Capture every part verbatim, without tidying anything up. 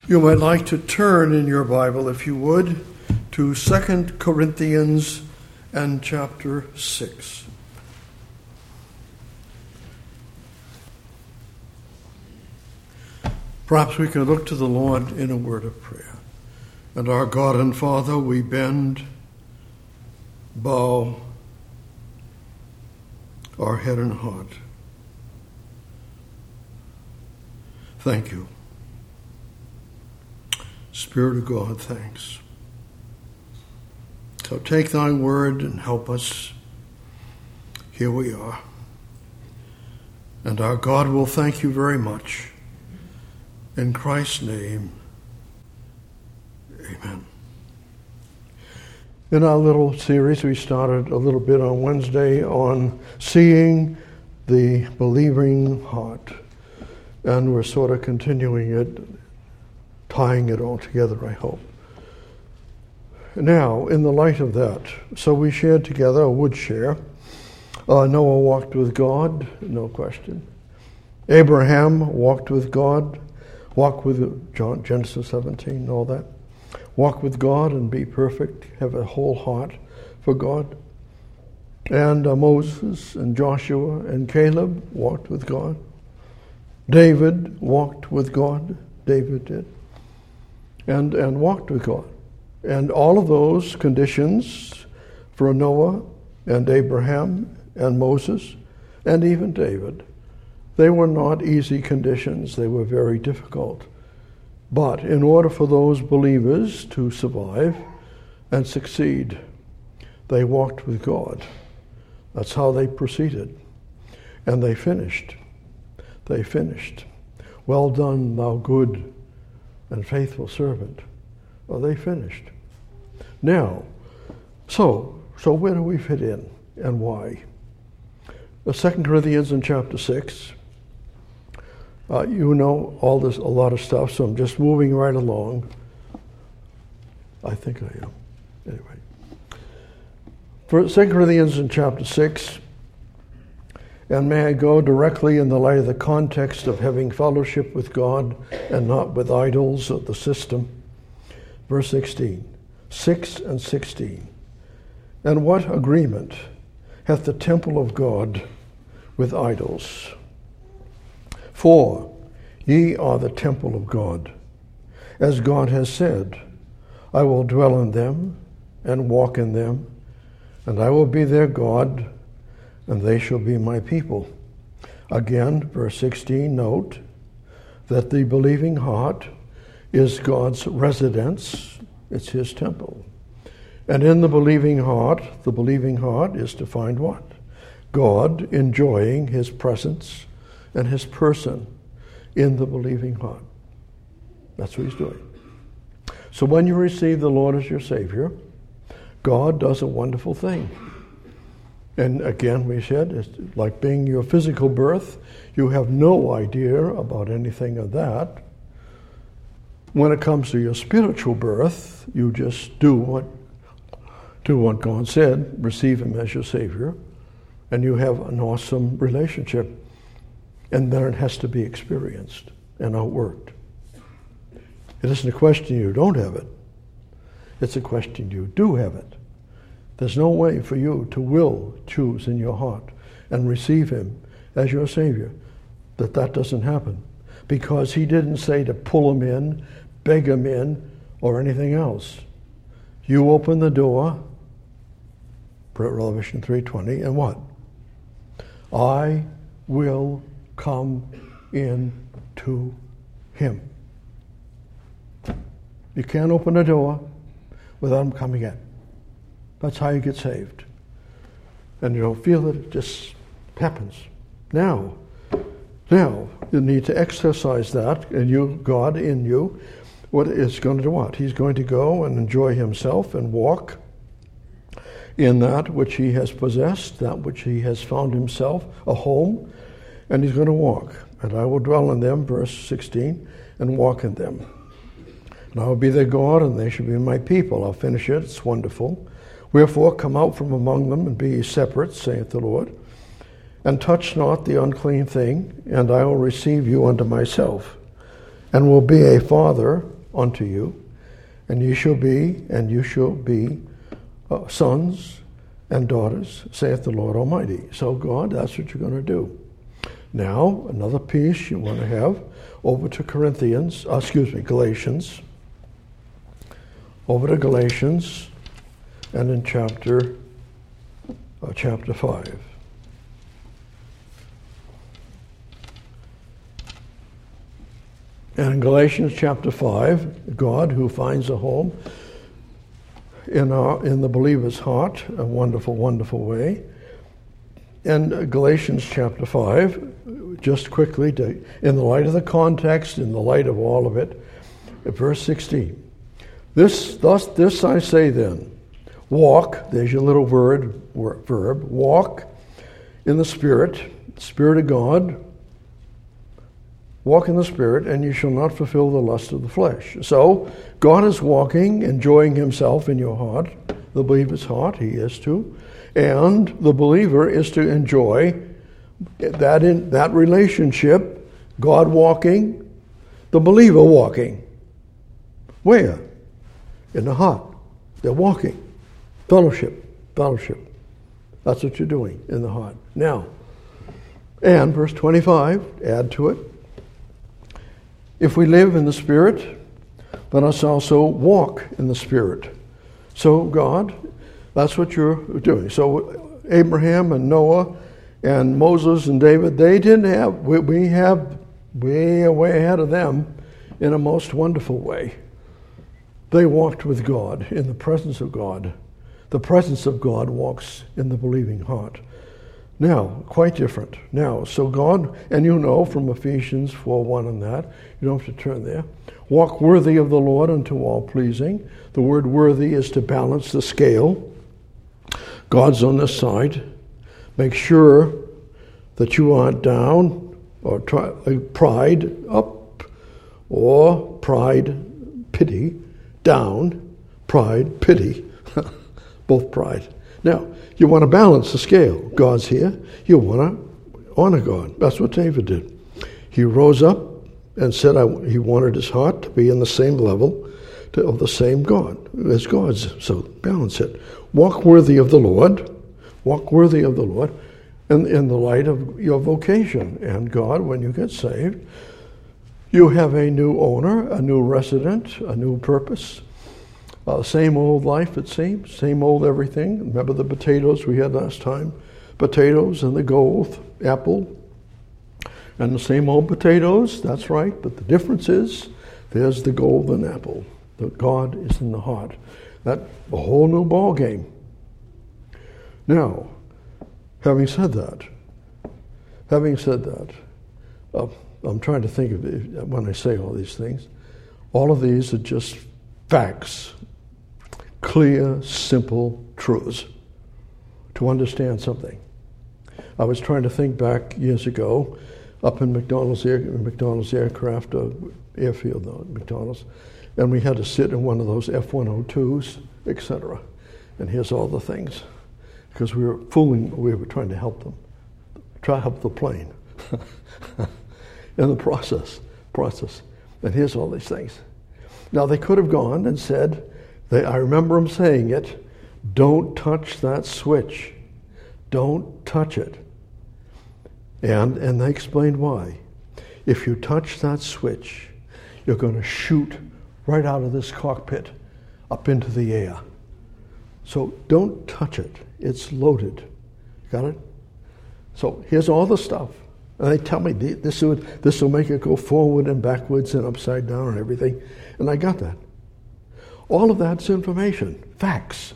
You might like to turn in your Bible, if you would, to Second Corinthians and chapter six. Perhaps we can look to the Lord in a word of prayer. And our God and Father, we bend, bow our head and heart. Thank you. Spirit of God, thanks. So take thy word and help us. Here we are. And our God will thank you very much. In Christ's name, amen. In our little series, we started a little bit on Wednesday on seeing the believing heart. And we're sort of continuing it, tying it all together, I hope. Now, in the light of that, so we shared together, or would share. Uh, Noah walked with God, no question. Abraham walked with God, walk with John, Genesis seventeen, all that. Walk with God and be perfect, have a whole heart for God. And uh, Moses and Joshua and Caleb walked with God. David walked with God, David did, and, and walked with God. And all of those conditions for Noah and Abraham and Moses and even David, they were not easy conditions. They were very difficult. But in order for those believers to survive and succeed, they walked with God. That's how they proceeded. And they finished. They finished. Well done, thou good and faithful servant. Well, they finished. Now, so, so where do we fit in and why? The Second Corinthians in chapter six. Uh, you know all this, a lot of stuff, so I'm just moving right along. I think I am. Anyway. For Second Corinthians in chapter six, and may I go directly in the light of the context of having fellowship with God and not with idols of the system. Verse sixteen, six and sixteen. And what agreement hath the temple of God with idols? For ye are the temple of God, as God has said, I will dwell in them and walk in them, and I will be their God, and they shall be my people. Again, verse sixteen, note that the believing heart is God's residence. It's his temple. And in the believing heart, the believing heart is to find what? God enjoying his presence and his person in the believing heart. That's what he's doing. So when you receive the Lord as your Savior, God does a wonderful thing. And again, we said, it's like being your physical birth. You have no idea about anything of that. When it comes to your spiritual birth, you just do what, do what God said, receive him as your Savior, and you have an awesome relationship. And then it has to be experienced and outworked. It isn't a question you don't have it. It's a question you do have it. There's no way for you to will choose in your heart and receive him as your Savior that that doesn't happen. Because he didn't say to pull him in, beg him in, or anything else. You open the door, Revelation three twenty, and what? I will come in to him. You can't open a door without him coming in. That's how you get saved. And you don't feel it, it just happens. Now, now, you need to exercise that, and you, God in you, what is going to do what? He's going to go and enjoy himself and walk in that which he has possessed, that which he has found himself, a home, and he's going to walk. And I will dwell in them, verse sixteen, and walk in them. And I will be their God, and they shall be my people. I'll finish it, it's wonderful. Wherefore come out from among them, and be ye separate, saith the Lord, and touch not the unclean thing, and I will receive you unto myself, and will be a father unto you, and ye shall be, and you shall be uh, sons and daughters, saith the Lord Almighty. So God, that's what you're going to do. Now, another piece you want to have, over to Corinthians, uh, excuse me, Galatians. Over to Galatians, and in chapter, uh, chapter five. And in Galatians chapter five, God, who finds a home in our in the believer's heart, a wonderful, wonderful way. And Galatians chapter five, just quickly, to, in the light of the context, in the light of all of it, verse sixteen. This, thus, this I say then, walk, there's your little word, verb, walk in the Spirit, Spirit of God, walk in the Spirit, and you shall not fulfill the lust of the flesh. So, God is walking, enjoying himself in your heart, the believer's heart, he is to, and the believer is to enjoy that in that relationship, God walking, the believer walking. Where? In the heart. They're walking. Fellowship. Fellowship. That's what you're doing in the heart. Now, and verse twenty-five, add to it. If we live in the Spirit, let us also walk in the Spirit. So God, that's what you're doing. So Abraham and Noah and Moses and David, they didn't have, we, we have way, way ahead of them in a most wonderful way. They walked with God in the presence of God. The presence of God walks in the believing heart. Now, quite different. Now, so God, and you know from Ephesians four one and that, you don't have to turn there. Walk worthy of the Lord unto all pleasing. The word worthy is to balance the scale. God's on this side. Make sure that you aren't down or try, pride up or pride, pity, down, pride, pity, both pride. Now, you want to balance the scale. God's here. You want to honor God. That's what David did. He rose up and said I, he wanted his heart to be in the same level to, of the same God as God's. So balance it. Walk worthy of the Lord. Walk worthy of the Lord in, in the light of your vocation. And God, when you get saved, you have a new owner, a new resident, a new purpose. Uh, same old life, it seems. Same old everything. Remember the potatoes we had last time? Potatoes and the gold apple. And the same old potatoes, that's right. But the difference is, there's the golden apple. The God is in the heart. That's a whole new ball game. Now, having said that, having said that, uh, I'm trying to think of it when I say all these things. All of these are just facts, clear, simple truths to understand something. I was trying to think back years ago, up in McDonald's, air, McDonald's aircraft uh, airfield, though, McDonald's, and we had to sit in one of those F one oh twos, et cetera. And here's all the things, because we were fooling, we were trying to help them, try to help the plane. In the process, process. And here's all these things. Now, they could have gone and said, they, I remember them saying it, don't touch that switch. Don't touch it. And, and they explained why. If you touch that switch, you're going to shoot right out of this cockpit up into the air. So don't touch it. It's loaded. Got it? So here's all the stuff. And they tell me this will, this will make it go forward and backwards and upside down and everything. And I got that. All of that's information, facts.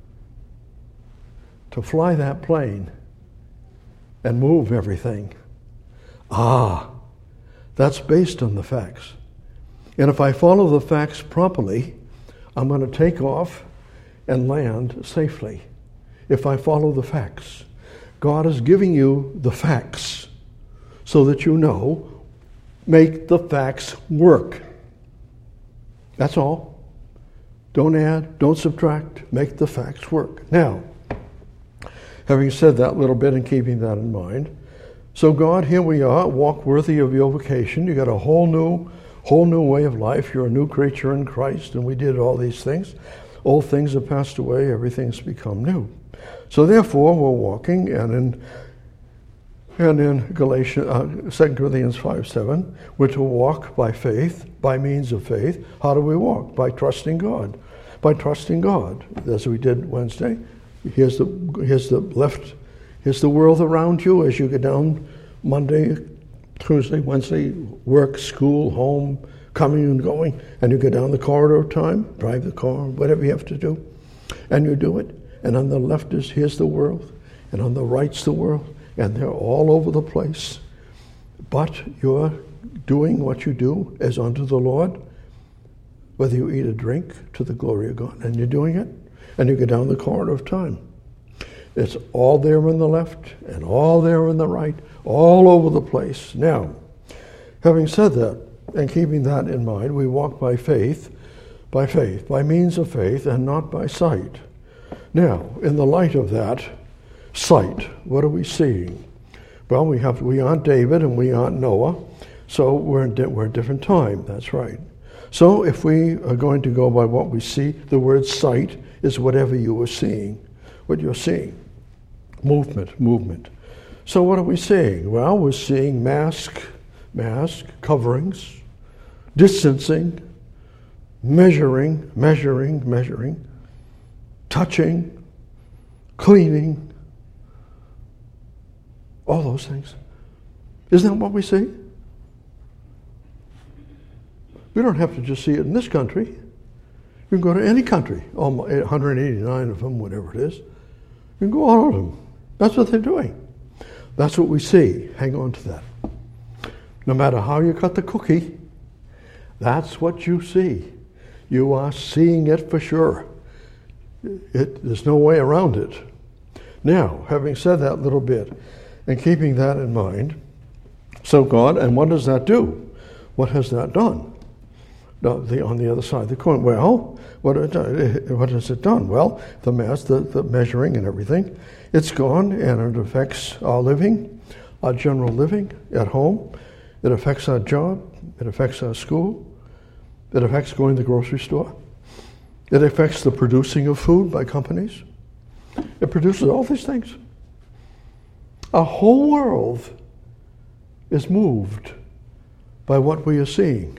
To fly that plane and move everything. Ah, that's based on the facts. And if I follow the facts properly, I'm going to take off and land safely. If I follow the facts. God is giving you the facts so that you know, make the facts work. That's all. Don't add, don't subtract, make the facts work. Now, having said that little bit and keeping that in mind, so God, here we are, walk worthy of your vocation. You got a whole new Whole new way of life. You're a new creature in Christ, and we did all these things. Old things have passed away. Everything's become new. So therefore, we're walking, and in and in Galatians, uh, Second Corinthians five seven, we're to walk by faith, by means of faith. How do we walk? By trusting God. By trusting God, as we did Wednesday. Here's the here's the left, here's the world around you as you get down Monday, Tuesday, Wednesday, work, school, home, coming and going, and you go down the corridor of time, drive the car, whatever you have to do, and you do it. And on the left is here's the world, and on the right's the world, and they're all over the place. But you're doing what you do as unto the Lord, whether you eat or drink, to the glory of God, and you're doing it, and you go down the corridor of time. It's all there on the left and all there on the right, all over the place. Now, having said that, and keeping that in mind, we walk by faith, by faith, by means of faith, and not by sight. Now, in the light of that, sight, what are we seeing? Well, we have we aren't David and we aren't Noah, so we're in, di- we're in a different time, that's right. So if we are going to go by what we see, the word sight is whatever you are seeing, what you're seeing. Movement, movement. So what are we seeing? Well, we're seeing mask, mask, coverings, distancing, measuring, measuring, measuring, touching, cleaning, all those things. Isn't that what we see? We don't have to just see it in this country. You can go to any country, one hundred eighty-nine of them, whatever it is. You can go all of them. That's what they're doing. That's what we see. Hang on to that. No matter how you cut the cookie, that's what you see. You are seeing it for sure. It, there's no way around it. Now, having said that little bit, and keeping that in mind, so God, and what does that do? What has that done? No, the, on the other side of the coin. Well, what, it, what has it done? Well, the mass, the, the measuring and everything, it's gone, and it affects our living, our general living at home. It affects our job. It affects our school. It affects going to the grocery store. It affects the producing of food by companies. It produces all these things. Our whole world is moved by what we are seeing.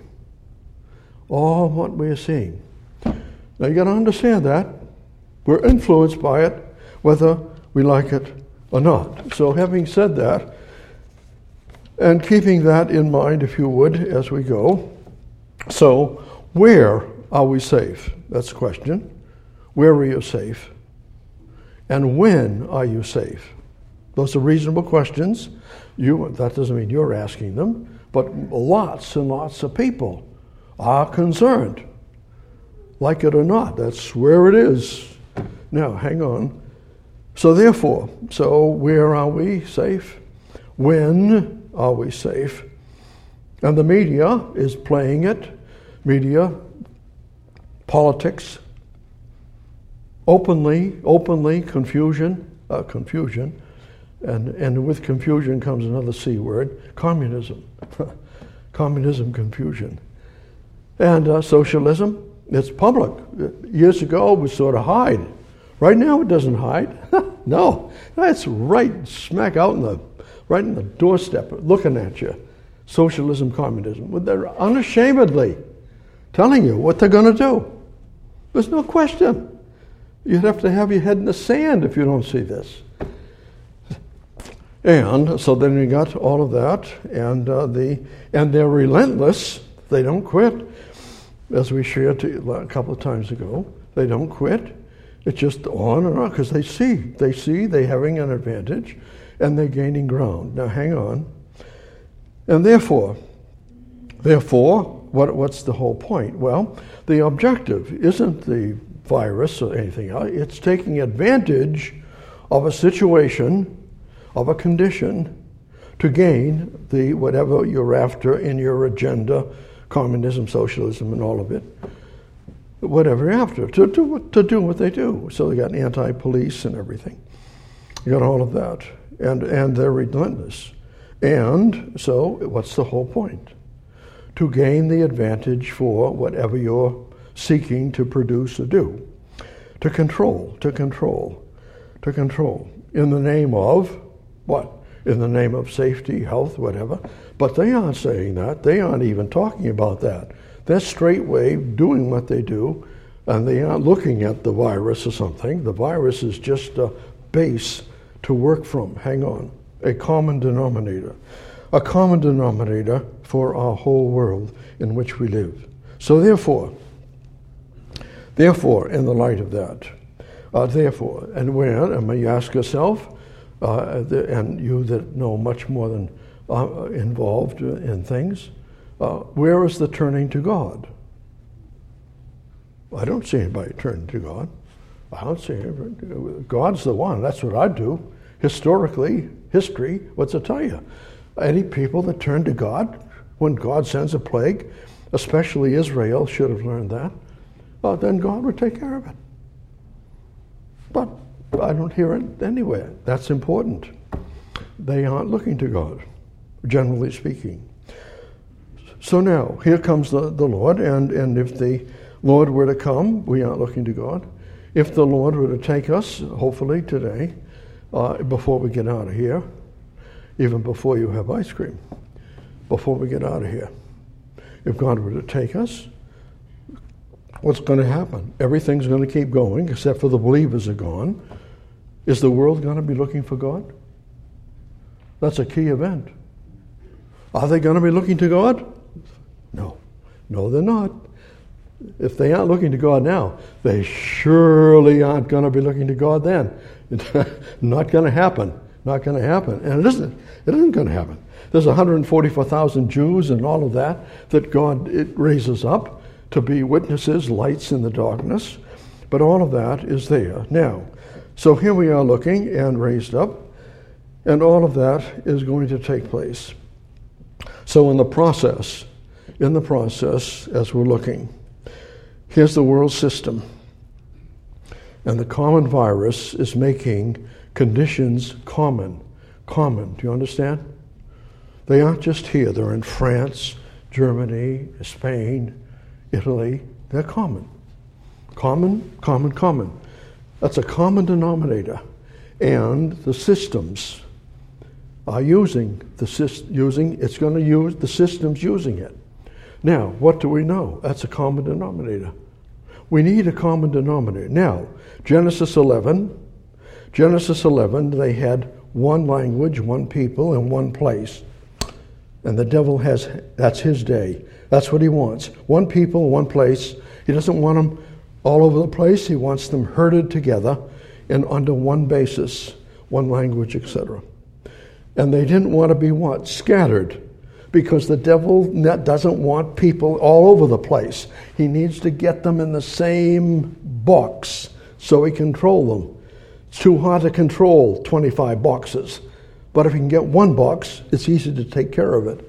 All what we are seeing. Now you got to understand that. We're influenced by it, whether we like it or not. So having said that, and keeping that in mind, if you would, as we go, so where are we safe? That's the question. Where are you safe? And when are you safe? Those are reasonable questions. You, that doesn't mean you're asking them, but lots and lots of people are concerned. Like it or not, that's where it is. Now, hang on. So therefore, so where are we safe? When are we safe? And the media is playing it. Media, politics, openly, openly, confusion, uh, confusion, and, and with confusion comes another C word, communism. Communism, confusion. And uh, socialism, it's public. Years ago, it was sort of hide. Right now, it doesn't hide. No, it's right smack out in the, right in the doorstep, looking at you. Socialism, communism. Well, they're unashamedly telling you what they're going to do. There's no question. You'd have to have your head in the sand if you don't see this. And so then you got all of that, and uh, the and they're relentless. They don't quit. As we shared to you a couple of times ago, they don't quit. It's just on and on because they see. They see they're having an advantage and they're gaining ground. Now hang on. And therefore, therefore, what, what's the whole point? Well, the objective isn't the virus or anything else. It's taking advantage of a situation, of a condition, to gain the whatever you're after in your agenda, communism, socialism, and all of it, whatever you're after, to, to, to do what they do. So they got anti-police and everything. You got all of that. And, and they're relentless. And so what's the whole point? to gain the advantage for whatever you're seeking to produce or do. To control, to control, to control. In the name of what? In the name of safety, health, whatever. But they aren't saying that. They aren't even talking about that. They're straightway doing what they do, and they aren't looking at the virus or something. The virus is just a base to work from. Hang on. A common denominator. A common denominator for our whole world in which we live. So therefore, therefore, in the light of that, uh, therefore, and where, and may you ask yourself, uh, the, and you that know much more than uh, involved in things, uh, where is the turning to God? I don't see anybody turning to God. I don't see anybody. God's the one. That's what I do. Historically, history, what's it tell you? Any people that turn to God when God sends a plague, especially Israel should have learned that, uh, then God would take care of it. But I don't hear it anywhere. That's important. They aren't looking to God, generally speaking. So now, here comes the, the Lord, and, and if the Lord were to come, we aren't looking to God. If the Lord were to take us, hopefully today, uh, before we get out of here, even before you have ice cream, before we get out of here, if God were to take us, what's going to happen? Everything's going to keep going, except for the believers are gone. Is the world going to be looking for God? That's a key event. Are they going to be looking to God? No. No, they're not. If they aren't looking to God now, they surely aren't going to be looking to God then. Not going to happen. Not going to happen. And it isn't. It isn't going to happen. There's one hundred forty-four thousand Jews and all of that that God it raises up to be witnesses, lights in the darkness. But all of that is there now. So here we are looking and raised up, and all of that is going to take place. So in the process, in the process, as we're looking, here's the world system. And the common virus is making conditions common. Common. Do you understand? They aren't just here. They're in France, Germany, Spain, Italy. They're common. Common, common, common. That's a common denominator. And the systems are using the system, using, it's going to use, the system's using it. Now, what do we know? That's a common denominator. We need a common denominator. Now, Genesis eleven, Genesis eleven, they had one language, one people, and one place. And the devil has, that's his day. That's what he wants. One people, one place. He doesn't want them all over the place. He wants them herded together and under one basis, one language, et cetera. And they didn't want to be what? Scattered. Because the devil doesn't want people all over the place. He needs to get them in the same box so he can control them. It's too hard to control twenty-five boxes. But if you can get one box, it's easy to take care of it.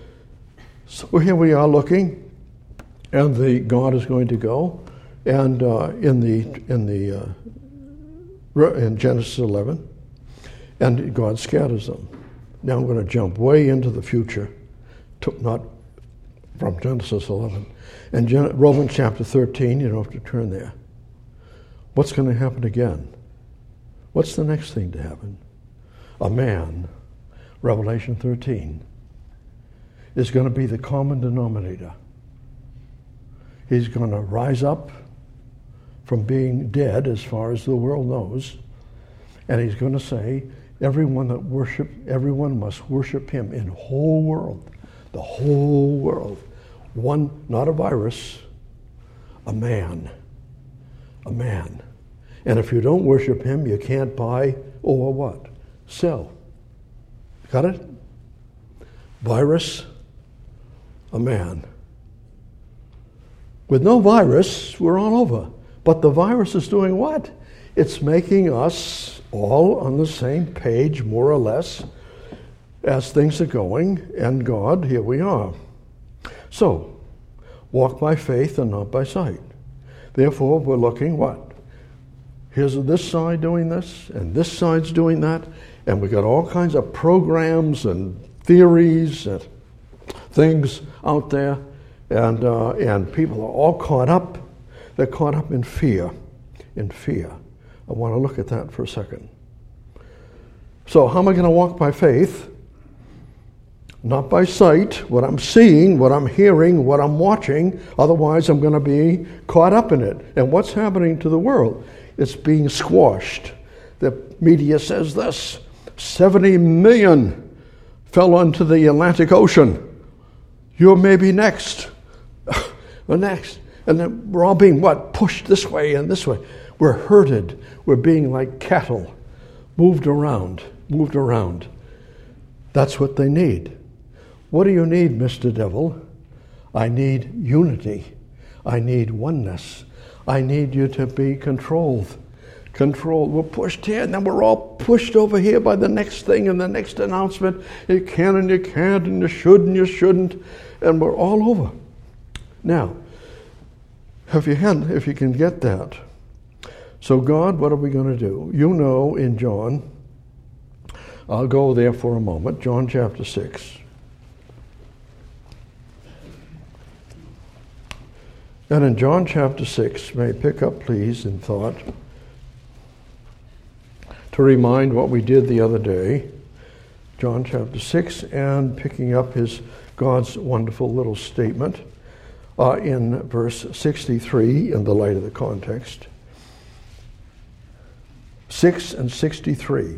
So here we are looking, and the God is going to go, and uh, in the in the uh, in Genesis eleven, and God scatters them. Now I'm going to jump way into the future, to, not from Genesis eleven, and Gen- Romans chapter thirteen. You don't have to turn there. What's going to happen again? What's the next thing to happen? A man, Revelation thirteen, is going to be the common denominator. He's going to rise up from being dead as far as the world knows, and he's going to say, everyone that worship, everyone must worship him in the whole world, the whole world. One, not a virus, a man, a man. And if you don't worship him, you can't buy or what? Sell. Got it? Virus, a man. With no virus, we're all over. But the virus is doing what? It's making us all on the same page, more or less, as things are going, and God, here we are. So, walk by faith and not by sight. Therefore, we're looking what? Here's this side doing this, and this side's doing that, and we got all kinds of programs and theories. And things out there, and uh, and people are all caught up. They're caught up in fear, in fear. I want to look at that for a second. So how am I going to walk by faith? Not by sight, what I'm seeing, what I'm hearing, what I'm watching. Otherwise, I'm going to be caught up in it. And what's happening to the world? It's being squashed. The media says this, seventy million fell onto the Atlantic Ocean. You're maybe next. Or next. And then we're all being, what, pushed this way and this way. We're herded. We're being like cattle, moved around, moved around. That's what they need. What do you need, Mister Devil? I need unity. I need oneness. I need you to be controlled. Controlled. We're pushed here, and then we're all pushed over here by the next thing and the next announcement. You can and you can't, and you should and you shouldn't, and we're all over. Now, if you, had, if you can get that, so God, what are we going to do? You know in John, I'll go there for a moment, John chapter six. And in John chapter six, may I pick up please in thought to remind what we did the other day. John chapter six, and picking up his God's wonderful little statement uh, in verse sixty-three in the light of the context. six and sixty-three.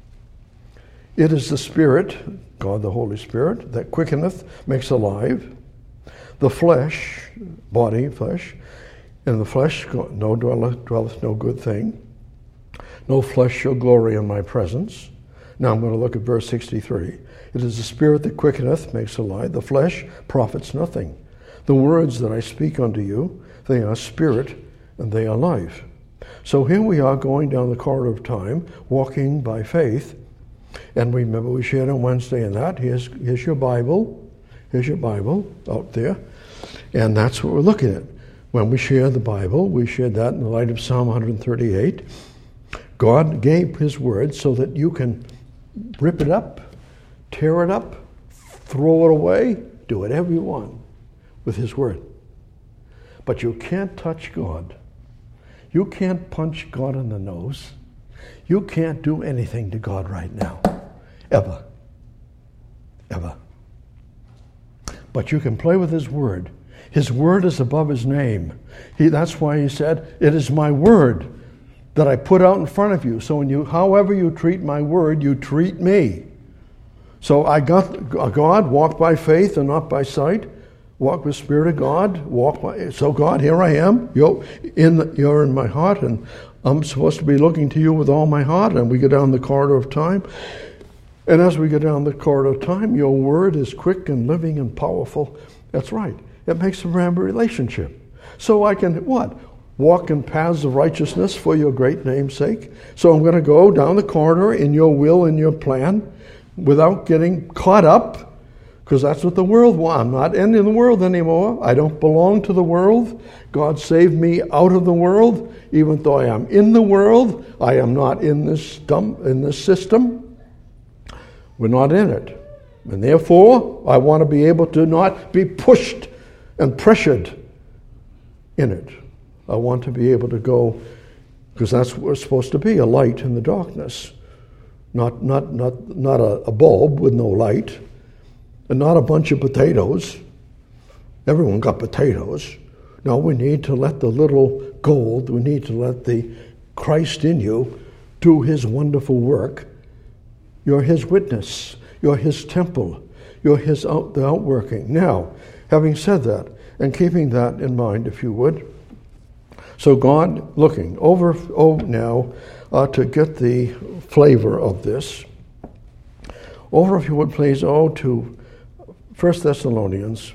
It is the Spirit, God the Holy Spirit, that quickeneth, makes alive. The flesh, body, flesh, in the flesh no dwelleth, dwelleth no good thing. No flesh shall glory in my presence. Now I'm going to look at verse sixty-three. It is the Spirit that quickeneth, makes alive. The flesh profits nothing. The words that I speak unto you, they are spirit and they are life. So here we are going down the corridor of time, walking by faith. And remember, we shared on Wednesday in that. Here's, here's your Bible. Here's your Bible out there. And that's what we're looking at. When we share the Bible, we shared that in the light of Psalm one thirty-eight. God gave his word so that you can rip it up, tear it up, throw it away, do whatever you want with his word. But you can't touch God. You can't punch God in the nose. You can't do anything to God right now. Ever. Ever. But you can play with his word. His word is above his name. He, that's why he said, it is my word that I put out in front of you. So when you, however you treat my word, you treat me. So I got God, walk by faith and not by sight. Walk with the Spirit of God. Walk by, so God, here I am. You're in, the, you're in my heart, and I'm supposed to be looking to you with all my heart. And we go down the corridor of time. And as we go down the corridor of time, your word is quick and living and powerful. That's right. It makes a relationship. So I can, what? Walk in paths of righteousness for your great name's sake. So I'm going to go down the corridor in your will and your plan without getting caught up, because that's what the world wants. I'm not in the world anymore. I don't belong to the world. God saved me out of the world. Even though I am in the world, I am not in this dump, in this system. We're not in it. And therefore, I want to be able to not be pushed and pressured in it. I want to be able to go, because that's what we're supposed to be, a light in the darkness. Not not not not a, a bulb with no light, and not a bunch of potatoes. Everyone got potatoes. No, we need to let the little gold, we need to let the Christ in you do his wonderful work. You're his witness. You're his temple. You're his out, the outworking. Now, having said that, and keeping that in mind, if you would, so God, looking over oh, now uh, to get the flavor of this, over, if you would please, oh, to First Thessalonians.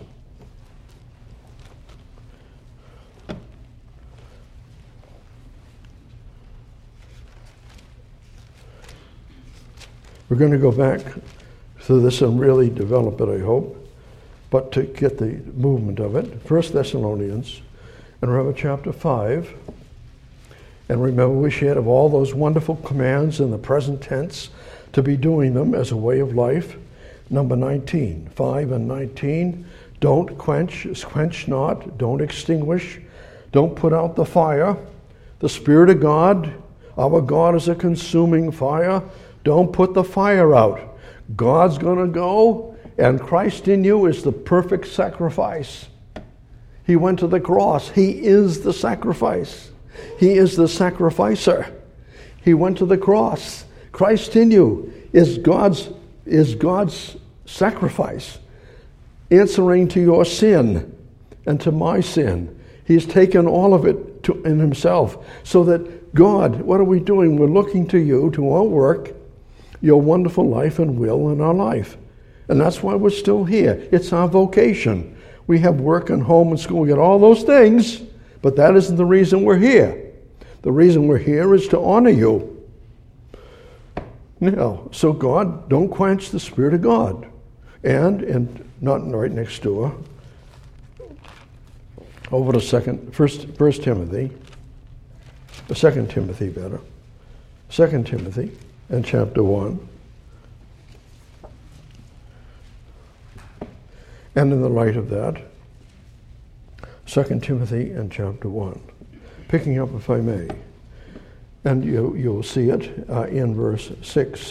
We're going to go back through this and really develop it, I hope, but to get the movement of it. First Thessalonians, and remember chapter five. And remember we shared of all those wonderful commands in the present tense to be doing them as a way of life. Number nineteen, five and nineteen, don't quench, quench not, don't extinguish, don't put out the fire. The Spirit of God, our God is a consuming fire. Don't put the fire out. God's going to go, and Christ in you is the perfect sacrifice. He went to the cross. He is the sacrifice. He is the sacrificer. He went to the cross. Christ in you is God's is God's sacrifice, answering to your sin and to my sin. He's taken all of it to, in himself, so that God, what are we doing? We're looking to you, to our work, your wonderful life and will in our life. And that's why we're still here. It's our vocation. We have work and home and school. We get all those things, but that isn't the reason we're here. The reason we're here is to honor you. Now, so God, don't quench the Spirit of God. And, and not right next door, over to second, first, first Timothy, second Timothy better, second Timothy and chapter one. And in the light of that, second Timothy and chapter one, picking up if I may. And you, you'll see it uh, in verse six.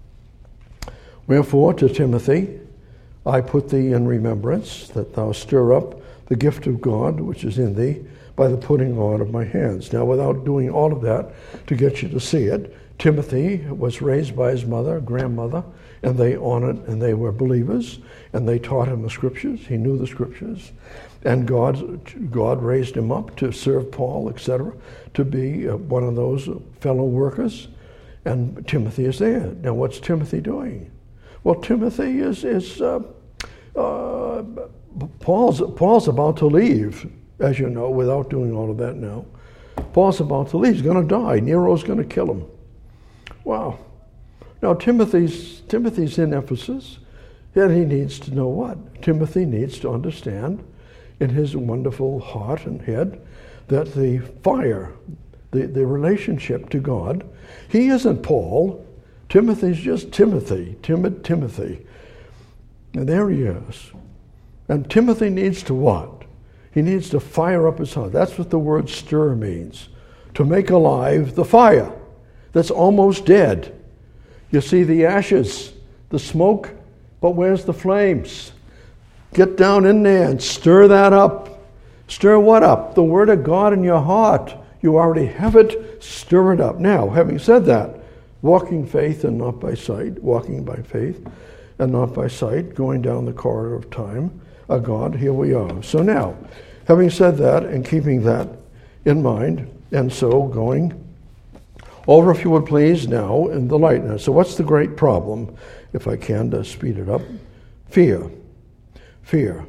Wherefore to Timothy, I put thee in remembrance, that thou stir up the gift of God which is in thee by the putting on of my hands. Now, without doing all of that to get you to see it, Timothy was raised by his mother, grandmother, and they honored, and they were believers, and they taught him the scriptures. He knew the scriptures. And God, God raised him up to serve Paul, et cetera, to be uh, one of those fellow workers. And Timothy is there. Now, what's Timothy doing? Well, Timothy is is uh, uh, Paul's Paul's about to leave, as you know, without doing all of that now. Paul's about to leave. He's going to die. Nero's going to kill him. Wow. Now, Timothy's Timothy's in Ephesus, and he needs to know what? Timothy needs to understand in his wonderful heart and head that the fire, the, the relationship to God, he isn't Paul. Timothy's just Timothy, timid Timothy. And there he is. And Timothy needs to what? He needs to fire up his heart. That's what the word stir means. To make alive the fire that's almost dead. You see the ashes, the smoke, but where's the flames? Get down in there and stir that up. Stir what up? The Word of God in your heart. You already have it. Stir it up. Now, having said that, walking faith and not by sight, walking by faith and not by sight, going down the corridor of time, a God, here we are. So now, having said that and keeping that in mind, and so going over, if you would please, now in the light. Now, so what's the great problem, if I can, to speed it up? Fear. Fear.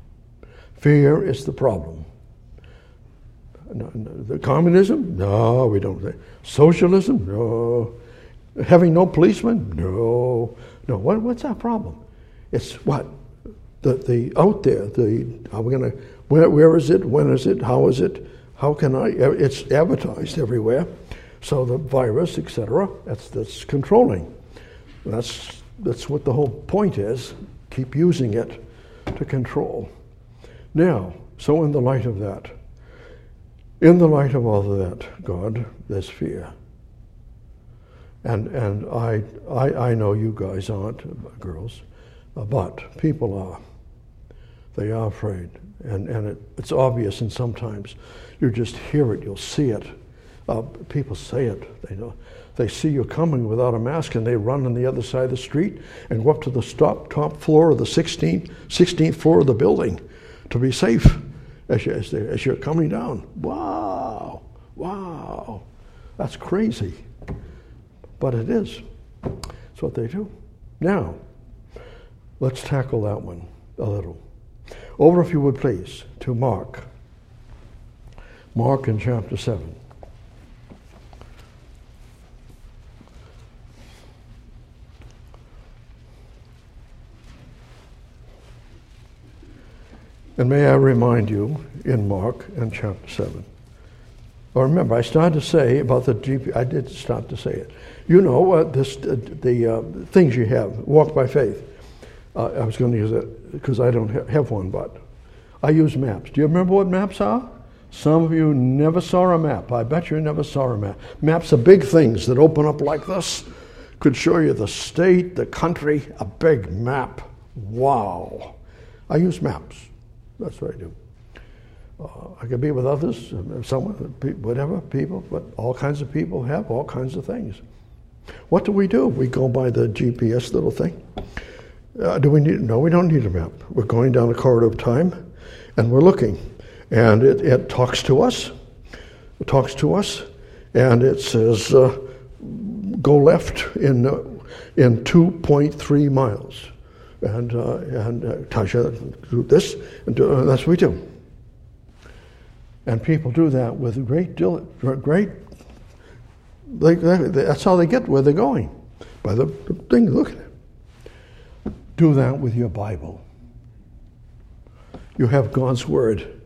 Fear is the problem. No, no, the communism? No, we don't. Socialism? No. Having no policemen? No. No. What, what's our problem? It's what? The the out there. The are we gonna? Where where is it? When is it? How is it? How can I? It's advertised everywhere. So the virus, et cetera. That's that's controlling. That's that's what the whole point is. Keep using it to control. Now, so in the light of that, in the light of all of that, God, there's fear. And and I I, I know you guys aren't, girls, uh, but people are. They are afraid. And, and it, it's obvious, and sometimes you just hear it, you'll see it. Uh, people say it. They know. They see you coming without a mask, and they run on the other side of the street and go up to the top, top floor of the sixteenth, sixteenth floor of the building to be safe as, you, as, they, as you're coming down. Wow, wow, that's crazy. But it is. That's what they do. Now, let's tackle that one a little. Over, if you would please, to Mark. Mark in chapter seven. And may I remind you, in Mark in chapter seven. Well, remember, I started to say about the G P, I did start to say it. You know, uh, this, uh, the uh, things you have, walk by faith. Uh, I was going to use it because I don't ha- have one, but I use maps. Do you remember what maps are? Some of you never saw a map. I bet you never saw a map. Maps are big things that open up like this. Could show you the state, the country, a big map. Wow. I use maps. That's what I do. Uh, I could be with others, someone, whatever, people, but all kinds of people have all kinds of things. What do we do? We go by the G P S little thing. Uh, do we need? No, we don't need a map. We're going down a corridor of time, and we're looking, and it, it talks to us. It talks to us, and it says, uh, "Go left in uh, in two point three miles," and uh, and uh, tells you do this, and do, uh, that's what we do. And people do that with great deal, great. They, they, that's how they get where they're going, by the thing. Look at it. Do that with your Bible. You have God's Word.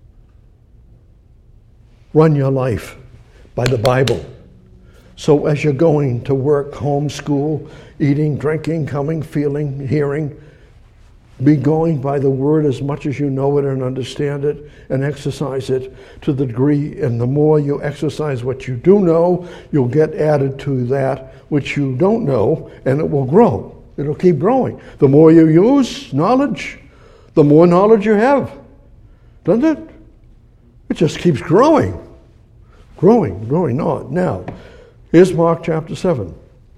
Run your life by the Bible. So as you're going to work, home, school, eating, drinking, coming, feeling, hearing, be going by the Word as much as you know it and understand it and exercise it to the degree, and the more you exercise what you do know, you'll get added to that which you don't know, and it will grow. It'll keep growing. The more you use knowledge, the more knowledge you have. Doesn't it? It just keeps growing. Growing, growing. No, now, here's Mark chapter seven.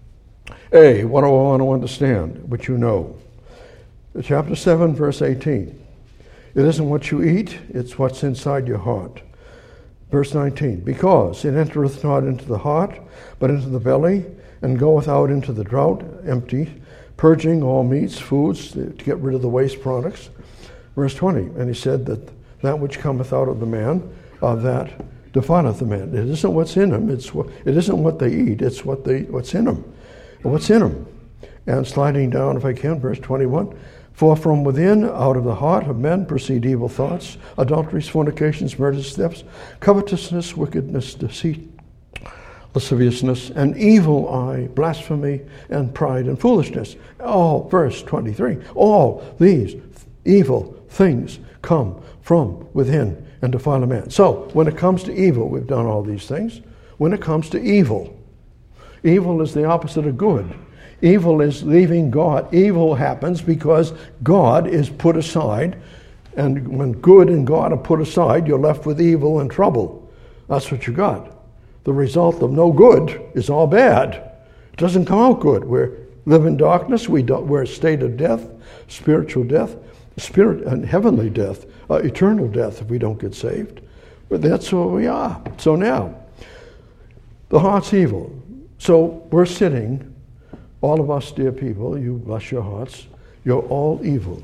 A, what do I want to understand? Which you know. Chapter seven, verse eighteen. It isn't what you eat, it's what's inside your heart. Verse nineteen. Because it entereth not into the heart, but into the belly, and goeth out into the drought, empty, purging all meats, foods, to get rid of the waste products. Verse twenty. And he said that that which cometh out of the man, of that defileth the man. It isn't what's in him, it's what, it isn't what they eat, it's what they what's in them. What's in them. And sliding down, if I can, verse twenty-one. For from within, out of the heart of men, proceed evil thoughts, adulteries, fornications, murders, thefts, covetousness, wickedness, deceit, lasciviousness, an evil eye, blasphemy, and pride and foolishness. All, verse twenty-three, all these evil things come from within and defile a man. So, when it comes to evil, we've done all these things. When it comes to evil, evil is the opposite of good. Evil is leaving God. Evil happens because God is put aside, and when good and God are put aside, you're left with evil and trouble. That's what you got. The result of no good is all bad. It doesn't come out good. We live in darkness. We don't, we're a state of death, spiritual death, spirit and heavenly death, uh, eternal death if we don't get saved. But that's where we are. So now, the heart's evil. So we're sitting. All of us, dear people, you bless your hearts, you're all evil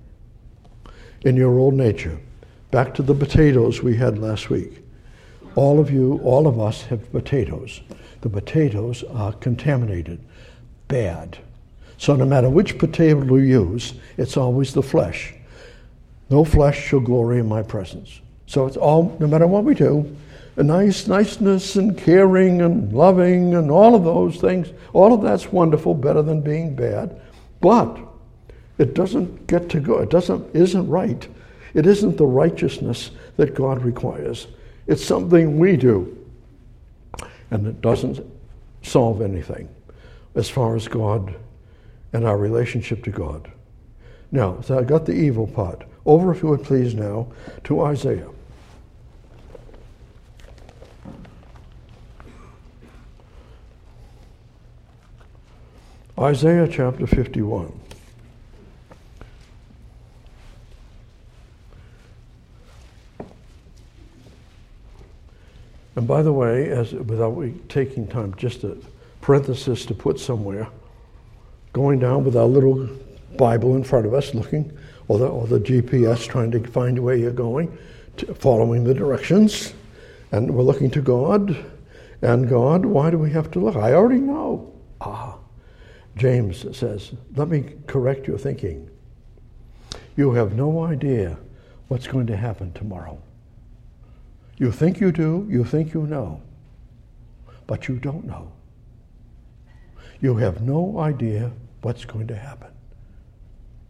in your old nature. Back to the potatoes we had last week. All of you, all of us have potatoes. The potatoes are contaminated, bad. So no matter which potato you use, it's always the flesh. No flesh shall glory in my presence. So it's all, no matter what we do, a nice niceness and caring and loving and all of those things, all of that's wonderful, better than being bad, but it doesn't get to go. It doesn't isn't right. It isn't the righteousness that God requires. It's something we do, and it doesn't solve anything as far as God and our relationship to God. Now, so I got the evil part. Over, if you would please, now to Isaiah. Isaiah chapter fifty-one. And by the way, as without we taking time, just a parenthesis to put somewhere, going down with our little Bible in front of us, looking, or the, or the G P S, trying to find where you're going, to, following the directions, and we're looking to God. And God, why do we have to look? I already know. Ah. James says, let me correct your thinking. You have no idea what's going to happen tomorrow. You think you do, you think you know, but you don't know. You have no idea what's going to happen.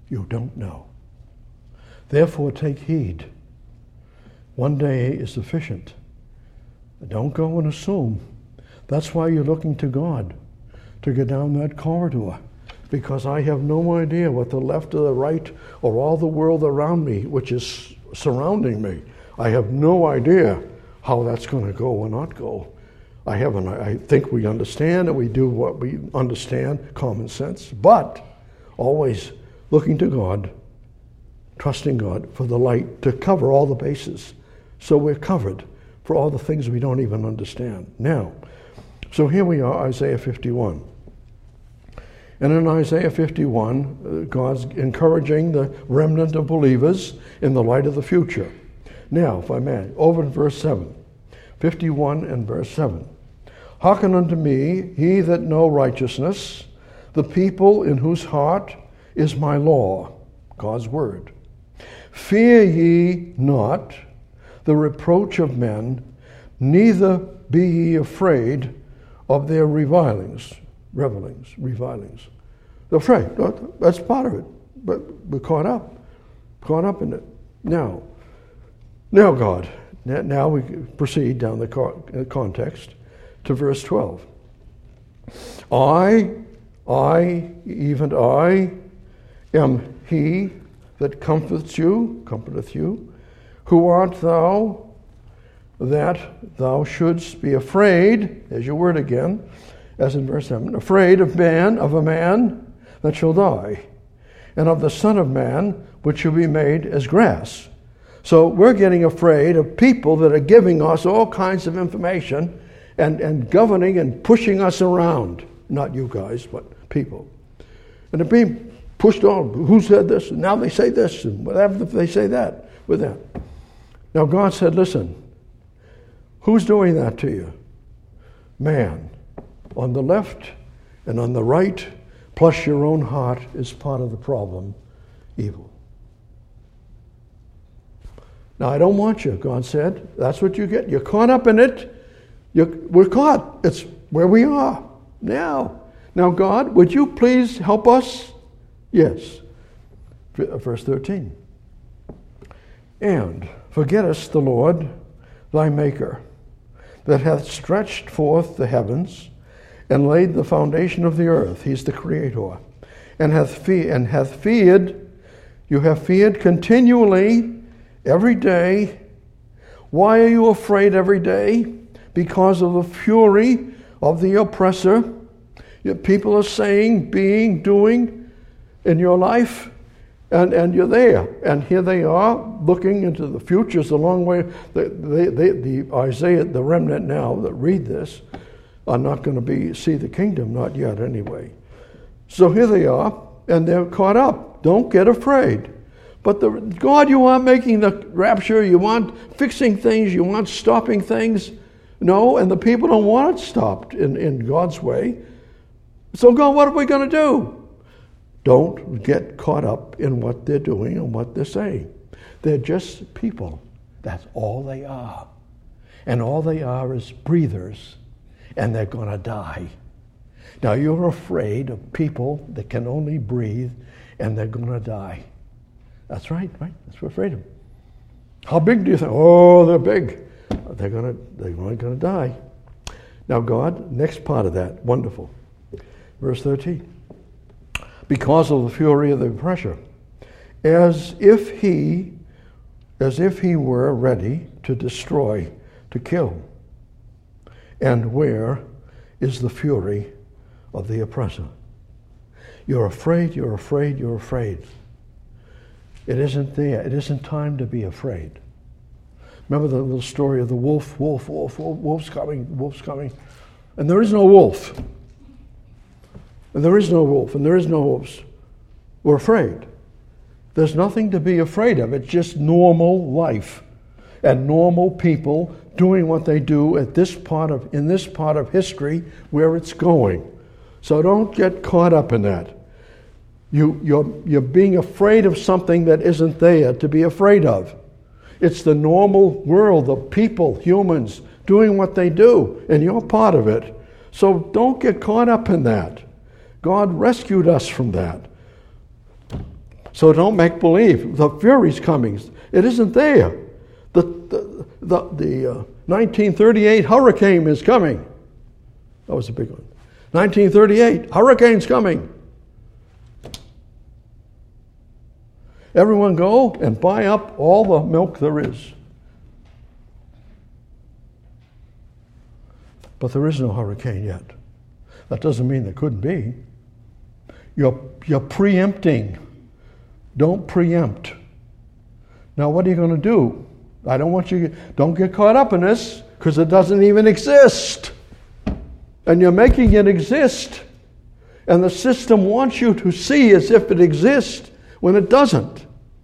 you don't know. Therefore, take heed. One day is sufficient. Don't go and assume. That's why you're looking to God to get down that corridor, because I have no idea what the left or the right or all the world around me, which is surrounding me. I have no idea how that's going to go or not go. I haven't. I think we understand and we do what we understand, common sense, but always looking to God, trusting God for the light to cover all the bases, so we're covered for all the things we don't even understand. Now, so here we are, Isaiah fifty-one. And in Isaiah fifty-one, uh, God's encouraging the remnant of believers in the light of the future. Now, if I may, over in verse seven, fifty-one and verse seven. Hearken unto me, ye that know righteousness, the people in whose heart is my law, God's word. Fear ye not the reproach of men, neither be ye afraid of their revilings, revelings, revilings. They're afraid. That's part of it. But we're caught up, caught up in it. Now, now God, now we proceed down the context to verse twelve. I, I, even I, am he that comforteth you, comforteth you. Who art thou that thou shouldst be afraid, there's your word again, as in verse seven, afraid of man, of a man that shall die, and of the Son of Man, which shall be made as grass. So we're getting afraid of people that are giving us all kinds of information and, and governing and pushing us around. Not you guys, but people. And they're being pushed on. Who said this? And now they say this. And what happens if they say that with that? Now God said, listen, who's doing that to you? Man. On the left and on the right, plus your own heart is part of the problem, evil. Now, I don't want you, God said. That's what you get. You're caught up in it. You're, we're caught. It's where we are now. Now, God, would you please help us? Yes. Verse thirteen. And forgettest the Lord thy Maker, that hath stretched forth the heavens, and laid the foundation of the earth. He's the Creator. And hath fe- and hath feared, you have feared continually, every day. Why are you afraid every day? Because of the fury of the oppressor. People are saying, being, doing in your life, and, and you're there. And here they are, looking into the future. It's a long way. They, they, they, the Isaiah, the remnant now that read this, are not going to be see the kingdom, not yet anyway. So here they are, and they're caught up. Don't get afraid. But the God, you want making the rapture, you want fixing things, you want stopping things. No, and the people don't want it stopped in, in God's way. So God, what are we going to do? Don't get caught up in what they're doing and what they're saying. They're just people. That's all they are. And all they are is breathers, and they're going to die. Now you're afraid of people that can only breathe, and they're going to die. That's right, right? That's what we're afraid of. How big do you think? Oh, they're big. They're going to, they're only going to die. Now God, next part of that, wonderful. Verse thirteen. Because of the fury of the oppressor, as if he, as if he were ready to destroy, to kill. And where is the fury of the oppressor? You're afraid, you're afraid, you're afraid. It isn't there. It isn't time to be afraid. Remember the little story of the wolf, wolf, wolf, wolf, wolf's coming, wolf's coming. And there is no wolf. And there is no wolf, and there is no wolves. We're afraid. There's nothing to be afraid of. It's just normal life. And normal people doing what they do at this part of in this part of history where it's going. So don't get caught up in that. You, you're, you're being afraid of something that isn't there to be afraid of. It's the normal world of people, humans, doing what they do, and you're part of it. So don't get caught up in that. God rescued us from that. So don't make believe. The fury's coming. It isn't there. The, the, the, the uh, nineteen thirty-eight hurricane is coming. That was a big one. nineteen thirty-eight, hurricane's coming. Everyone go and buy up all the milk there is. But there is no hurricane yet. That doesn't mean there couldn't be. You're, you're preempting. Don't preempt. Now what are you going to do? I don't want you, don't get caught up in this, because it doesn't even exist. And you're making it exist. And the system wants you to see as if it exists when it doesn't.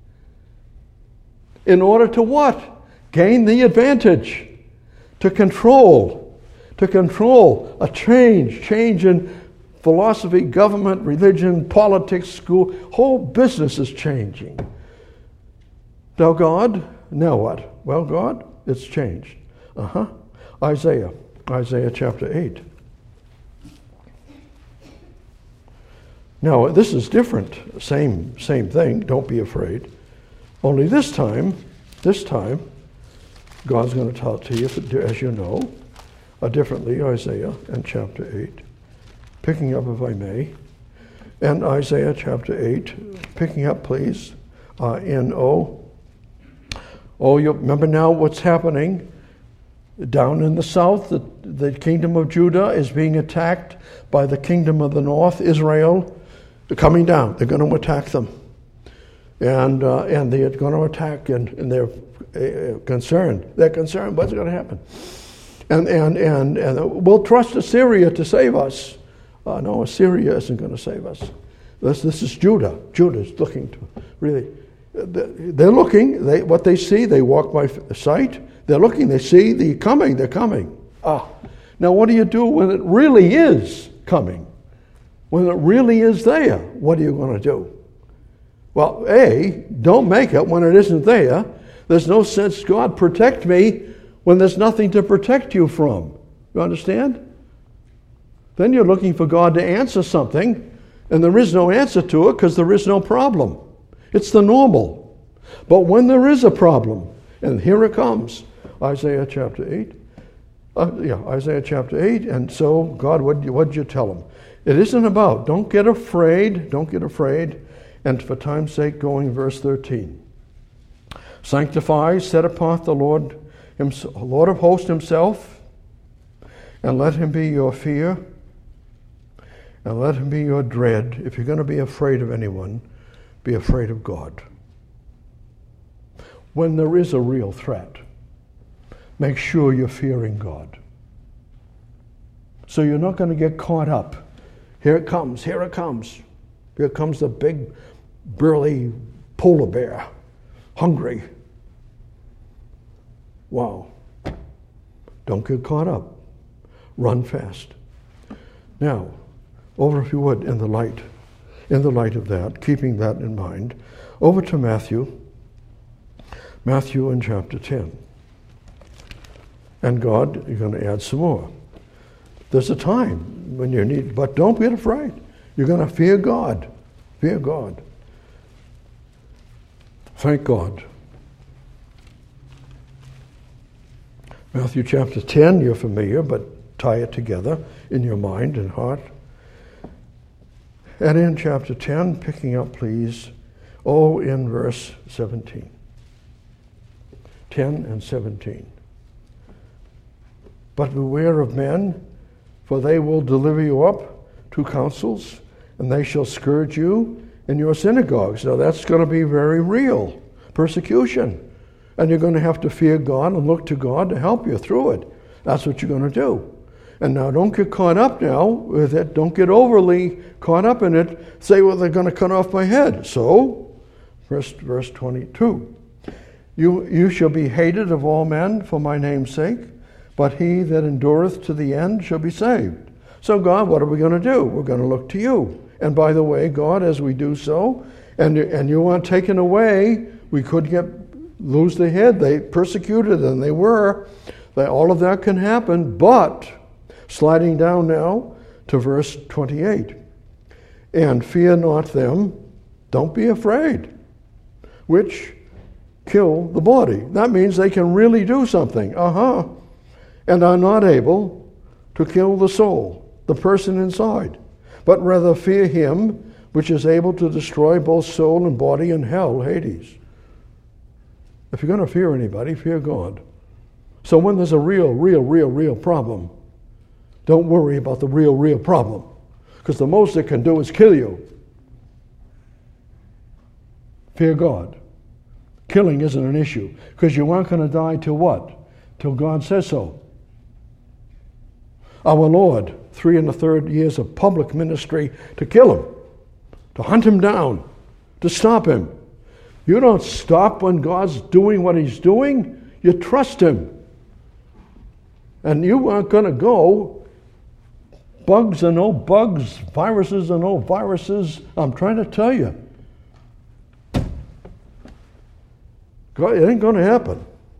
In order to what? Gain the advantage. To control. To control a change. Change in philosophy, government, religion, politics, school. Whole business is changing. Now God, now what? Well, God, it's changed. Uh-huh. Isaiah. Isaiah chapter eight. Now, this is different. Same, same thing. Don't be afraid. Only this time, this time, God's going to tell it to you, as you know, uh, differently, Isaiah and chapter eight. Picking up, if I may. And Isaiah chapter eight, picking up, please, uh, in O. Oh, you remember now what's happening? Down in the south, the, the kingdom of Judah is being attacked by the kingdom of the north, Israel. They're coming down. They're going to attack them. And uh, and they're going to attack, and, and they're uh, concerned. They're concerned. What's going to happen? And and and and we'll trust Assyria to save us. Uh, no, Assyria isn't going to save us. This this is Judah. Judah's looking to really. They're looking. They what they see. They walk by sight. They're looking. They see the coming. They're coming. Ah, now what do you do when it really is coming? When it really is there, what are you going to do? Well, A, don't make it when it isn't there. There's no sense, God, protect me when there's nothing to protect you from. You understand? Then you're looking for God to answer something, and there is no answer to it because there is no problem. It's the normal. But when there is a problem, and here it comes, Isaiah chapter eight. Uh, yeah, Isaiah chapter eight. And so, God, what did you tell him? It isn't about, don't get afraid, don't get afraid. And for time's sake, going verse thirteen. Sanctify, set apart the Lord, himself, Lord of hosts himself, and let him be your fear, and let him be your dread. If you're going to be afraid of anyone, be afraid of God. When there is a real threat, make sure you're fearing God. So you're not going to get caught up. Here it comes, here it comes. Here comes the big, burly polar bear, hungry. Wow. Don't get caught up. Run fast. Now, over, if you would, in the light, in the light of that, keeping that in mind, over to Matthew, Matthew in chapter ten. And God, you're going to add some more. There's a time when you need, but don't get afraid. You're going to fear God. Fear God. Thank God. Matthew chapter ten, you're familiar, but tie it together in your mind and heart. And in chapter ten, picking up, please, oh, in verse seventeen. ten and seventeen. But beware of men, for they will deliver you up to councils, and they shall scourge you in your synagogues. Now that's going to be very real. Persecution. And you're going to have to fear God and look to God to help you through it. That's what you're going to do. And now don't get caught up now with it. Don't get overly caught up in it. Say, well, they're going to cut off my head. So, verse, verse twenty-two. You, you shall be hated of all men for my name's sake, but he that endureth to the end shall be saved. So God, what are we going to do? We're going to look to you. And by the way, God, as we do so, and, and you aren't taken away, we could get lose the head. They persecuted, and they were. They, all of that can happen, but sliding down now to verse twenty-eight. And fear not them Don't be afraid, which kill the body. That means they can really do something. Uh-huh. And are not able to kill the soul, the person inside, but rather fear him which is able to destroy both soul and body in hell, Hades. If you're going to fear anybody, fear God. So when there's a real, real, real, real problem, don't worry about the real, real problem, because the most it can do is kill you. Fear God. Killing isn't an issue, because you aren't going to die till what? Till God says so. Our Lord, three and a third years of public ministry to kill him, to hunt him down, to stop him. You don't stop when God's doing what he's doing. You trust him. And you aren't going to go, bugs or no bugs, viruses or no viruses. I'm trying to tell you. God, it ain't going to happen.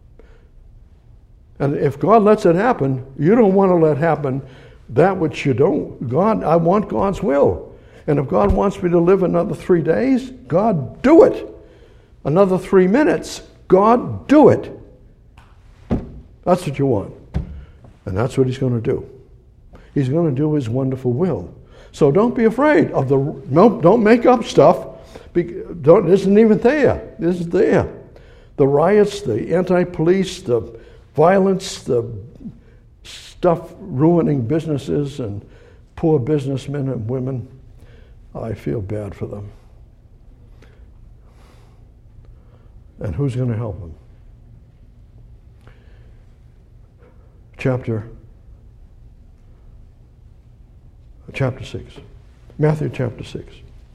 And if God lets it happen, you don't want to let happen that which you don't. God, I want God's will. And if God wants me to live another three days, God, do it. Another three minutes, God, do it. That's what you want. And that's what he's going to do. He's going to do his wonderful will. So don't be afraid of the, no, don't make up stuff. Don't, this isn't even there. This is there. The riots, the anti-police, the violence, the stuff ruining businesses and poor businessmen and women. I feel bad for them. And who's going to help them? Chapter, chapter six. Matthew chapter six.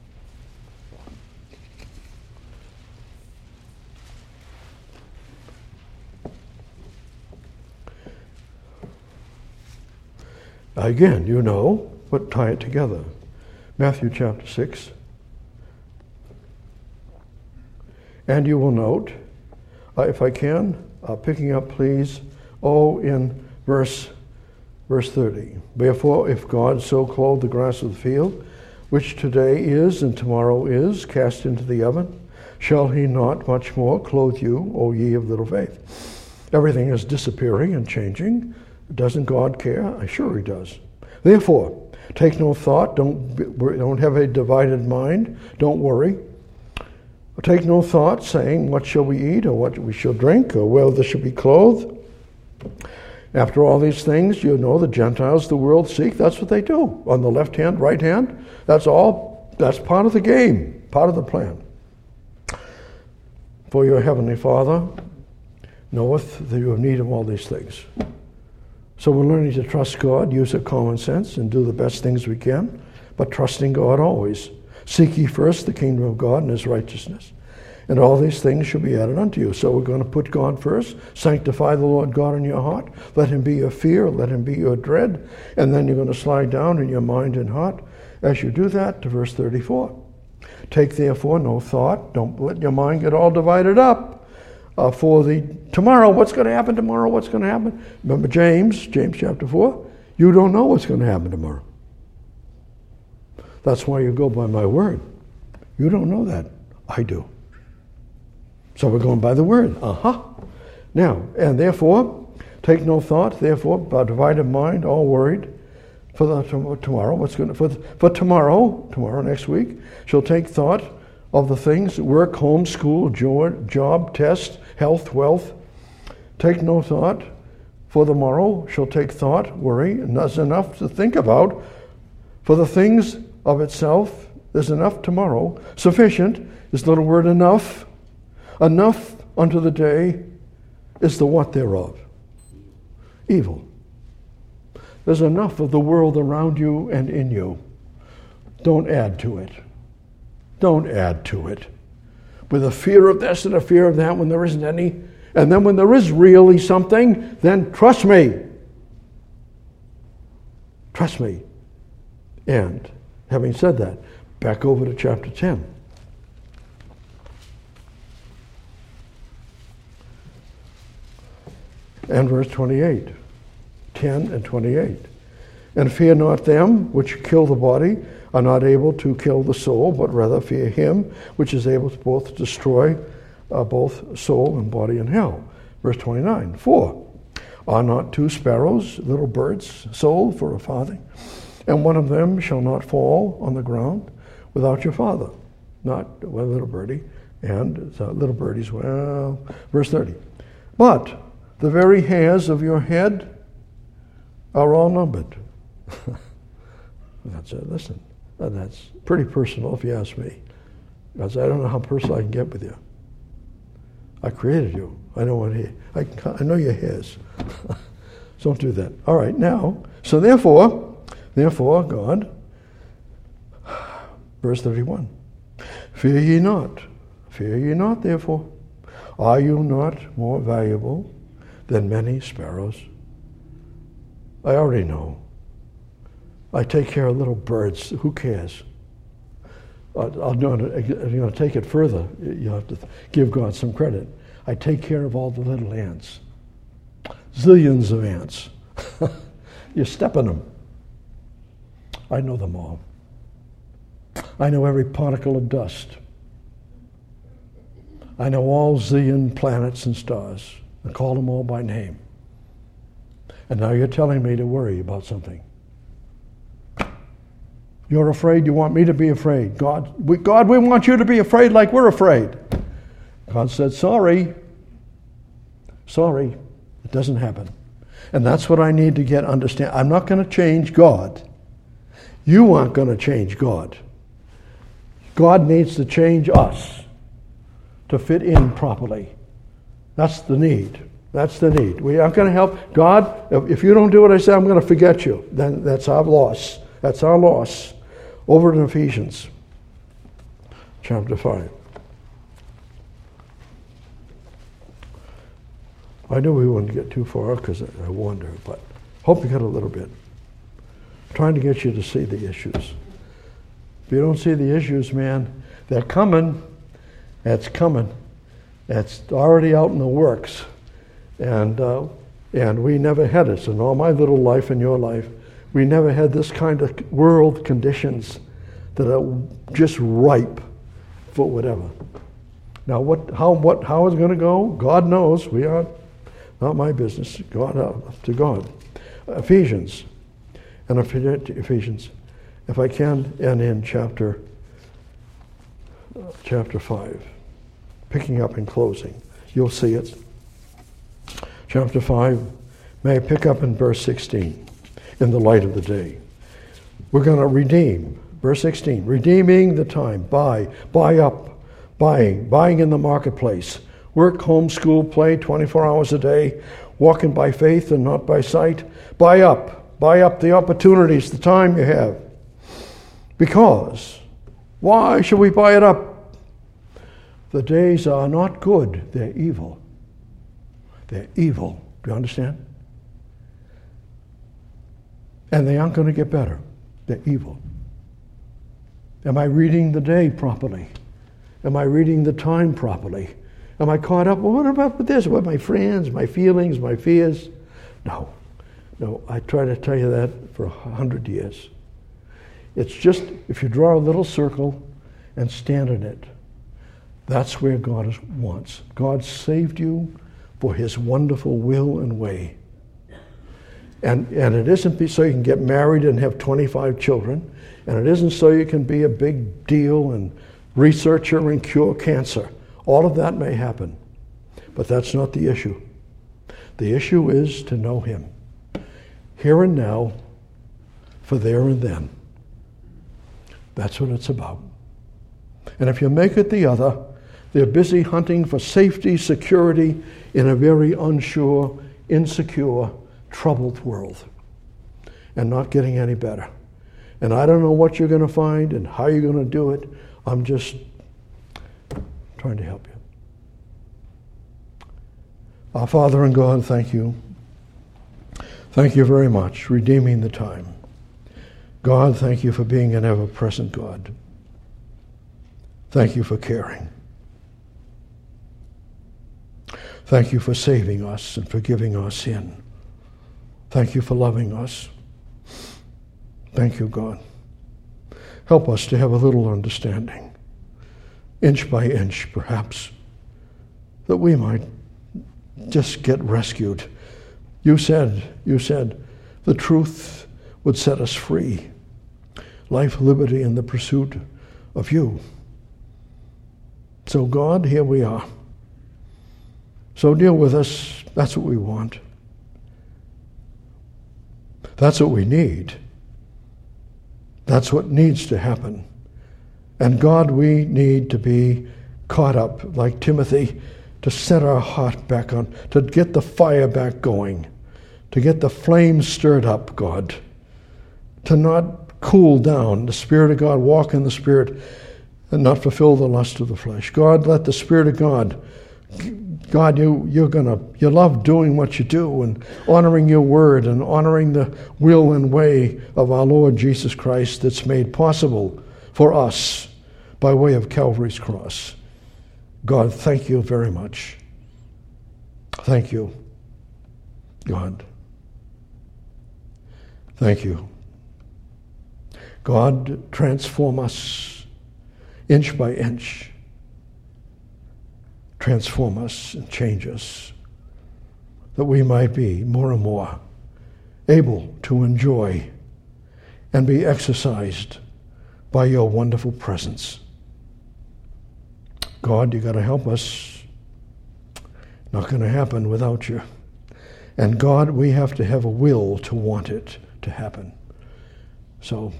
Again, you know, but tie it together. Matthew chapter six. And you will note, uh, if I can, uh, picking up please, oh, in verse, verse thirty. Therefore, if God so clothed the grass of the field, which today is and tomorrow is cast into the oven, shall he not much more clothe you, O ye of little faith? Everything is disappearing and changing. Doesn't God care? I'm sure he does. Therefore, take no thought. Don't, don't have a divided mind. Don't worry. Take no thought, saying, what shall we eat, or what we shall drink, or whether shall be clothed? After all these things, you know the Gentiles, the world seek. That's what they do. On the left hand, right hand. That's all. That's part of the game, part of the plan. For your heavenly Father knoweth that you have need of all these things. So we're learning to trust God, use our common sense, and do the best things we can, but trusting God always. Seek ye first the kingdom of God and his righteousness, and all these things shall be added unto you. So we're going to put God first, sanctify the Lord God in your heart, let him be your fear, let him be your dread, and then you're going to slide down in your mind and heart as you do that to verse thirty-four. Take therefore no thought, don't let your mind get all divided up. Uh, for the tomorrow, what's going to happen tomorrow? What's going to happen? Remember James, James chapter four? You don't know what's going to happen tomorrow. That's why you go by my word. You don't know that. I do. So we're going by the word. Uh-huh. Now, and therefore, take no thought, therefore, by divided mind, all worried, for the tomorrow, what's going to, for, for tomorrow, tomorrow next week, shall take thought of the things, work, home, school, job, job, test, health, wealth. Take no thought, for the morrow shall take thought, worry, and that's enough to think about. For the things of itself, there's enough tomorrow. Sufficient is the little word enough. Enough unto the day is the what thereof. Evil. There's enough of the world around you and in you. Don't add to it. Don't add to it. With a fear of this and a fear of that when there isn't any. And then when there is really something, then trust me. Trust me. And having said that, back over to chapter ten. And verse twenty-eight. ten and twenty-eight. And fear not them which kill the body, are not able to kill the soul, but rather fear him which is able to both destroy uh, both soul and body in hell. Verse twenty-nine, for are not two sparrows, little birds, sold for a farthing, and one of them shall not fall on the ground without your Father? Not a little birdie, and uh, little birdies, well, verse thirty. But the very hairs of your head are all numbered. That's it, listen. And that's pretty personal if you ask me. Because I don't know how personal I can get with you. I created you. I know what he, I, I know your hairs. So don't do that. All right, now, so therefore, therefore, God, verse thirty-one, fear ye not, fear ye not, therefore. Are you not more valuable than many sparrows? I already know. I take care of little birds. Who cares? I'm going to take it further. You have to give God some credit. I take care of all the little ants. Zillions of ants. You step in them. I know them all. I know every particle of dust. I know all zillion planets and stars. I call them all by name. And now you're telling me to worry about something. You're afraid, you want me to be afraid. God, we, God, we want you to be afraid like we're afraid. God said, sorry. Sorry, it doesn't happen. And that's what I need to get understand. I'm not going to change God. You aren't going to change God. God needs to change us to fit in properly. That's the need. That's the need. We aren't going to help. God, if you don't do what I say, I'm going to forget you. Then that's our loss. That's our loss. Over in Ephesians chapter five. I knew we wouldn't get too far because I wonder, but hope you got a little bit. I'm trying to get you to see the issues. If you don't see the issues, man, they're coming. That's coming. That's already out in the works. And uh, and we never had it. In all my little life and your life, we never had this kind of world conditions that are just ripe for whatever. Now, what, how, what, how it's going to go? God knows. We are not my business. God, uh, to God. Ephesians, and Ephesians, if I can, and in chapter uh, chapter five, picking up and closing, you'll see it. Chapter five. May I pick up in verse sixteen. In the light of the day. We're going to redeem. Verse sixteen, redeeming the time. Buy, buy up, buying, buying in the marketplace. Work, home, school, play, twenty-four hours a day. Walking by faith and not by sight. Buy up, buy up the opportunities, the time you have. Because, why should we buy it up? The days are not good, they're evil. They're evil. Do you understand? And they aren't going to get better. They're evil. Am I reading the day properly? Am I reading the time properly? Am I caught up? Well, what about this? What my friends, my feelings, my fears? No. No, I try to tell you that for a hundred years. It's just, if you draw a little circle and stand in it, that's where God is, wants. God saved you for his wonderful will and way. And and it isn't so you can get married and have twenty-five children, and it isn't so you can be a big deal and researcher and cure cancer. All of that may happen, but that's not the issue. The issue is to know him, here and now, for there and then. That's what it's about. And if you make it the other, they're busy hunting for safety, security in a very unsure, insecure, troubled world, and not getting any better. And I don't know what you're going to find and how you're going to do it. I'm just trying to help you. Our Father and God, thank you. Thank you very much, redeeming the time. God, thank you for being an ever-present God. Thank you for caring. Thank you for saving us and forgiving our sin. Thank you for loving us. Thank you, God. Help us to have a little understanding, inch by inch, perhaps, that we might just get rescued. You said, you said, the truth would set us free. Life, liberty, and the pursuit of you. So God, here we are. So deal with us. That's what we want. That's what we need. That's what needs to happen. And God, we need to be caught up, like Timothy, to set our heart back on, to get the fire back going, to get the flames stirred up, God, to not cool down. The Spirit of God, walk in the Spirit and not fulfill the lust of the flesh. God, let the Spirit of God, God, you, you're gonna, you love doing what you do and honoring your word and honoring the will and way of our Lord Jesus Christ that's made possible for us by way of Calvary's cross. God, thank you very much. Thank you, God. Thank you. God, transform us inch by inch. Transform us and change us, that we might be more and more able to enjoy and be exercised by your wonderful presence. God, you got to help us. Not going to happen without you. And God, we have to have a will to want it to happen. So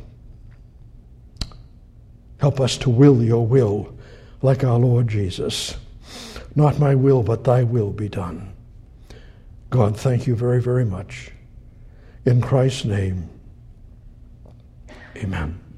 help us to will your will like our Lord Jesus. Not my will, but thy will be done. God, thank you very, very much. In Christ's name, amen.